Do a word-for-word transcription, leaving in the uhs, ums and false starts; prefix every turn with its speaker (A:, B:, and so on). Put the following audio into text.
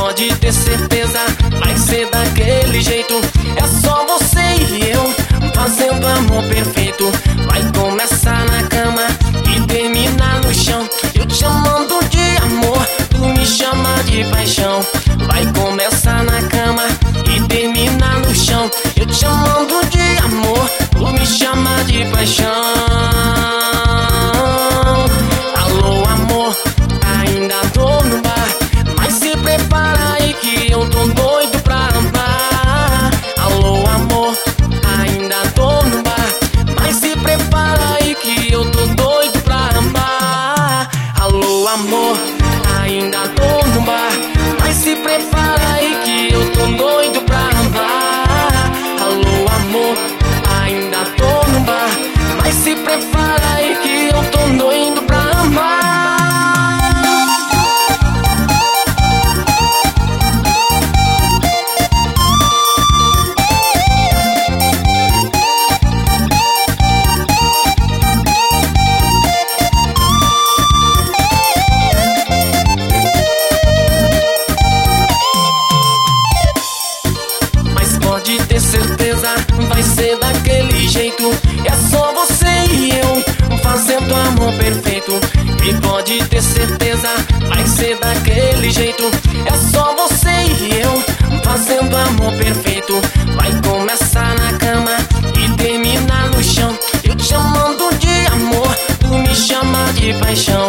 A: pode ter certeza, vai ser daquele jeito. É só você e eu fazendo amor perfeito. Vai começar na cama e terminar no chão. Eu te chamando de amor, tu me chama de paixão. Vai começar na cama e terminar no chão. Eu te chamando de amor, tu me chama de paixão. Alô amor, ainda tô no bar, mas se prepara aí que eu tô doido pra amar. Alô amor, ainda tô no bar, mas se prepara aí que eu tô doido pra amar. Alô amor, ainda tô no bar, mas se prepara aí que eu tô doido pra amar. Alô amor, ainda tô no bar, mas se prepara aí que eu tô doido pra amar. Pode ter certeza, vai ser daquele jeito. É só você e eu fazendo amor perfeito. E pode ter certeza, vai ser daquele jeito. É só você e eu fazendo amor perfeito. Vai começar na cama e terminar no chão. Eu te chamando de amor, tu me chama de paixão.